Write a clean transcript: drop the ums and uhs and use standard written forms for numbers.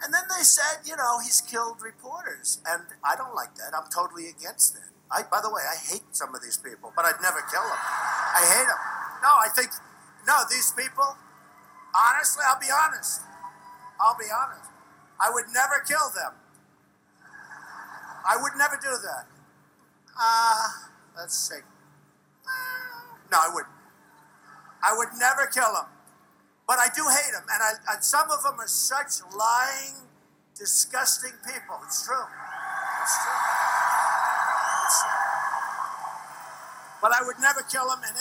And then they said, he's killed reporters. And I don't like that. I'm totally against that. By the way, I hate some of these people, but I'd never kill them. I hate them. No, these people, honestly, I'll be honest. I would never kill them. I would never do that. Let's see. No, I wouldn't. I would never kill them. But I do hate them. And some of them are such lying, disgusting people. It's true. It's true. But I would never kill them. And